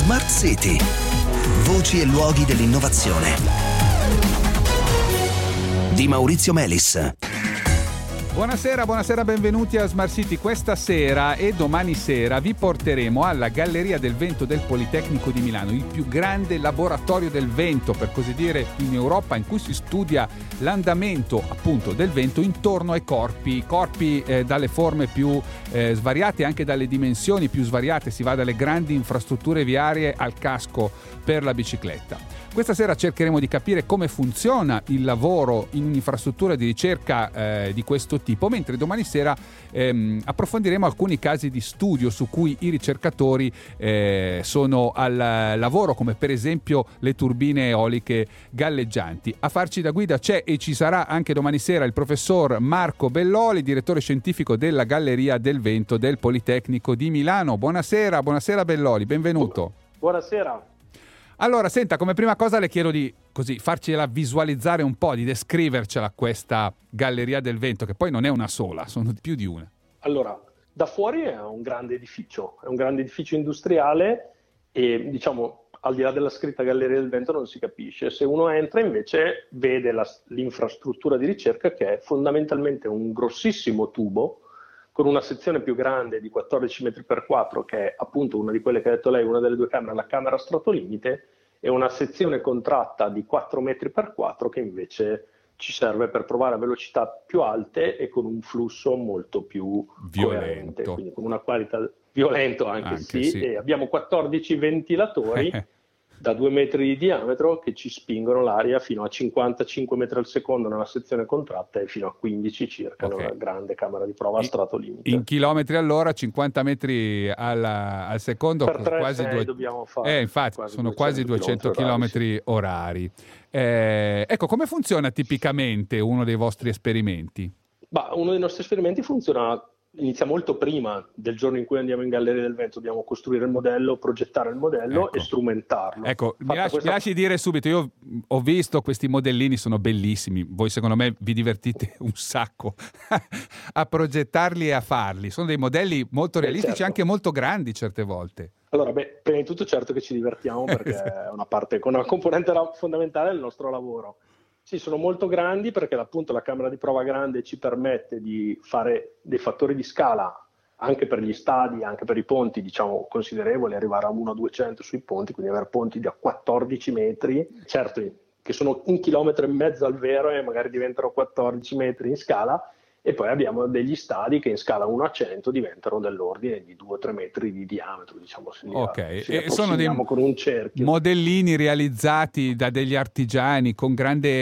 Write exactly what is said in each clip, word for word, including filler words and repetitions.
Smart City. Voci e luoghi dell'innovazione. Di Maurizio Melis. Buonasera, buonasera, benvenuti a Smart City. Questa sera e domani sera vi porteremo alla Galleria del Vento del Politecnico di Milano, il più grande laboratorio del vento, per così dire, in Europa, in cui si studia l'andamento appunto del vento intorno ai corpi, corpi eh, dalle forme più eh, svariate, anche dalle dimensioni più svariate. Si va dalle grandi infrastrutture viarie al casco per la bicicletta. Questa sera cercheremo di capire come funziona il lavoro in un'infrastruttura di ricerca eh, di questo tipo, mentre domani sera ehm, approfondiremo alcuni casi di studio su cui i ricercatori eh, sono al lavoro, come per esempio le turbine eoliche galleggianti. A farci da guida c'è e ci sarà anche domani sera il professor Marco Belloli, direttore scientifico della Galleria del Vento del Politecnico di Milano. Buonasera, buonasera Belloli, benvenuto. Buonasera. Allora, senta, come prima cosa le chiedo di così farcela visualizzare un po', di descrivercela questa Galleria del Vento, che poi non è una sola, sono più di una. Allora, da fuori è un grande edificio, è un grande edificio industriale e, diciamo, al di là della scritta Galleria del Vento non si capisce. Se uno entra invece vede la, l'infrastruttura di ricerca, che è fondamentalmente un grossissimo tubo con una sezione più grande di quattordici metri per quattro, che è appunto una di quelle che ha detto lei, una delle due camere, la camera stratolimite, e una sezione contratta di quattro metri per quattro che invece ci serve per provare a velocità più alte e con un flusso molto più violento, coerente, quindi con una qualità violento anche, anche sì, sì. E abbiamo quattordici ventilatori da due metri di diametro che ci spingono l'aria fino a cinquantacinque metri al secondo nella sezione contratta e fino a quindici circa okay. Nella grande camera di prova a stratolimite. In chilometri all'ora, cinquanta metri alla, al secondo, per tre, quasi due... dobbiamo fare. Eh, infatti, quasi sono quasi duecento chilometri orari. Eh, ecco, come funziona tipicamente uno dei vostri esperimenti? Bah, uno dei nostri esperimenti funziona... Inizia molto prima del giorno in cui andiamo in Galleria del Vento, dobbiamo costruire il modello, progettare il modello ecco. e strumentarlo. Ecco, mi lasci, questa... mi lasci dire subito, io ho visto questi modellini, sono bellissimi, voi secondo me vi divertite un sacco a progettarli e a farli, sono dei modelli molto realistici, eh, certo. Anche molto grandi certe volte. Allora, beh, prima di tutto certo che ci divertiamo perché è una parte, una componente fondamentale del nostro lavoro. Sì, sono molto grandi perché appunto la camera di prova grande ci permette di fare dei fattori di scala anche per gli stadi, anche per i ponti, diciamo, considerevoli, arrivare a uno a duecento sui ponti, quindi avere ponti da quattordici metri, certo che sono un chilometro e mezzo al vero e magari diventano quattordici metri in scala, e poi abbiamo degli stadi che in scala uno a cento diventano dell'ordine di due o tre metri di diametro, diciamo, se ok, si e sono dei con un cerchio. Modellini realizzati da degli artigiani con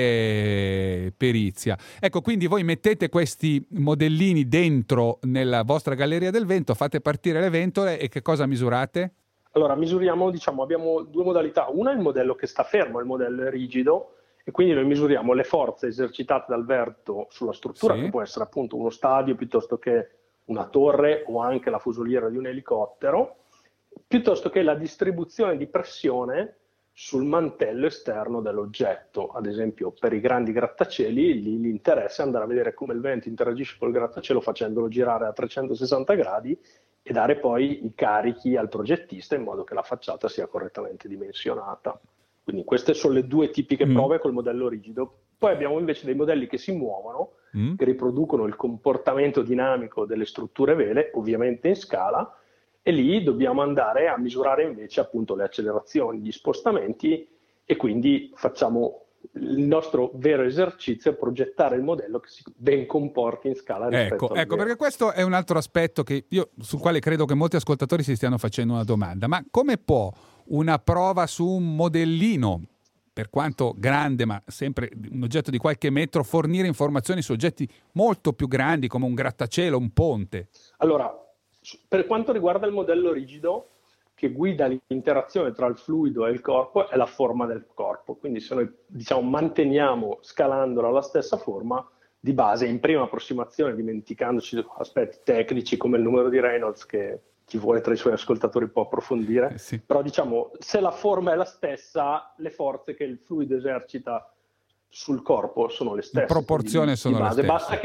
grande perizia. Ecco, quindi voi mettete questi modellini dentro nella vostra Galleria del Vento, fate partire le ventole e che cosa misurate? Allora, misuriamo, diciamo, abbiamo due modalità. Una è il modello che sta fermo, il modello è rigido, e quindi noi misuriamo le forze esercitate dal vento sulla struttura, sì. Che può essere appunto uno stadio piuttosto che una torre o anche la fusoliera di un elicottero, piuttosto che la distribuzione di pressione sul mantello esterno dell'oggetto. Ad esempio, per i grandi grattacieli lì l'interesse è andare a vedere come il vento interagisce col grattacielo facendolo girare a trecentosessanta gradi e dare poi i carichi al progettista in modo che la facciata sia correttamente dimensionata. Quindi queste sono le due tipiche prove mm. col modello rigido. Poi abbiamo invece dei modelli che si muovono, mm. che riproducono il comportamento dinamico delle strutture vele, ovviamente in scala, e lì dobbiamo andare a misurare invece appunto le accelerazioni, gli spostamenti, e quindi facciamo il nostro vero esercizio è progettare il modello che si ben comporti in scala rispetto ecco, al ecco vero. Perché questo è un altro aspetto che io, sul quale credo che molti ascoltatori si stiano facendo una domanda: ma come può una prova su un modellino, per quanto grande ma sempre un oggetto di qualche metro, fornire informazioni su oggetti molto più grandi come un grattacielo, un ponte? Allora, per quanto riguarda il modello rigido, che guida l'interazione tra il fluido e il corpo, è la forma del corpo. Quindi se noi, diciamo, manteniamo scalandola alla stessa forma, di base, in prima approssimazione, dimenticandoci aspetti tecnici come il numero di Reynolds, che chi vuole tra i suoi ascoltatori può approfondire, eh sì. Però diciamo, se la forma è la stessa, le forze che il fluido esercita sul corpo sono le stesse. In proporzione sono di base. le stesse. Basta che,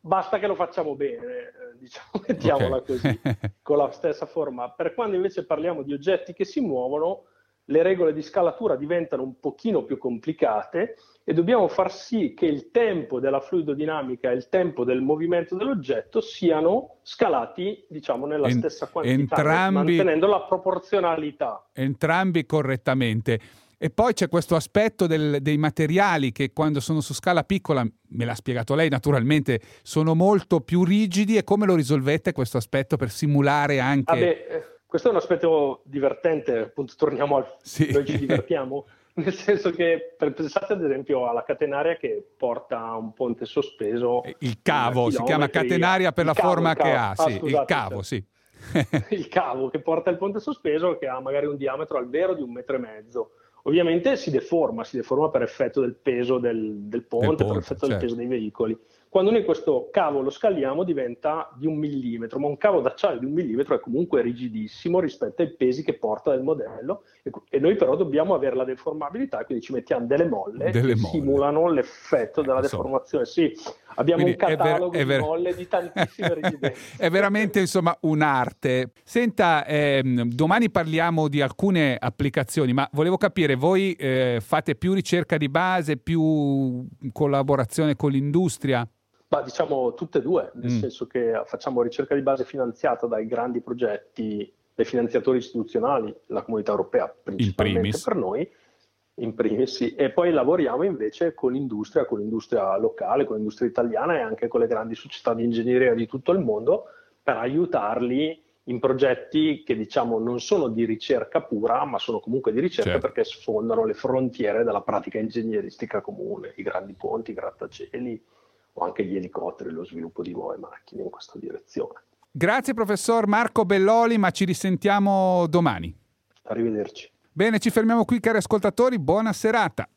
basta che lo facciamo bene, eh, diciamo, mettiamola okay. così, con la stessa forma. Per quando invece parliamo di oggetti che si muovono, le regole di scalatura diventano un pochino più complicate e dobbiamo far sì che il tempo della fluidodinamica e il tempo del movimento dell'oggetto siano scalati, diciamo, nella en- stessa quantità, entrambi, mantenendo la proporzionalità. Entrambi correttamente. E poi c'è questo aspetto del, dei materiali che quando sono su scala piccola, me l'ha spiegato lei naturalmente, sono molto più rigidi, e come lo risolvete questo aspetto per simulare anche... Ah beh, questo è un aspetto divertente, appunto torniamo al... Sì. Noi ci divertiamo, nel senso che pensate ad esempio alla catenaria che porta un ponte sospeso. Il cavo, si chiama catenaria per la cavo, forma che ha, ah, sì, scusate, il cavo, sì. Il cavo che porta il ponte sospeso, che ha magari un diametro al vero di un metro e mezzo. Ovviamente si deforma, si deforma per effetto del peso del, del, ponte, del ponte, per effetto certo. del peso dei veicoli. Quando noi questo cavo lo scaliamo diventa di un millimetro, ma un cavo d'acciaio di un millimetro è comunque rigidissimo rispetto ai pesi che porta il modello, e, e noi però dobbiamo avere la deformabilità, quindi ci mettiamo delle molle delle che molle. simulano l'effetto della Insomma. deformazione. Sì, abbiamo quindi un catalogo è ver- è ver- di molle di tantissime rigidenze. È veramente insomma un'arte. Senta, ehm, domani parliamo di alcune applicazioni, ma volevo capire, voi eh, fate più ricerca di base, più collaborazione con l'industria? Ma diciamo tutte e due, nel mm. senso che facciamo ricerca di base finanziata dai grandi progetti, dai finanziatori istituzionali, la Comunità Europea principalmente per noi, in primis, sì. E poi lavoriamo invece con l'industria, con l'industria locale, con l'industria italiana e anche con le grandi società di ingegneria di tutto il mondo, per aiutarli in progetti che diciamo non sono di ricerca pura, ma sono comunque di ricerca certo. perché sfondano le frontiere della pratica ingegneristica comune, i grandi ponti, i grattacieli, o anche gli elicotteri, lo sviluppo di nuove macchine in questa direzione. Grazie professor Marco Belloli, ma ci risentiamo domani. Arrivederci. Bene, ci fermiamo qui cari ascoltatori, buona serata.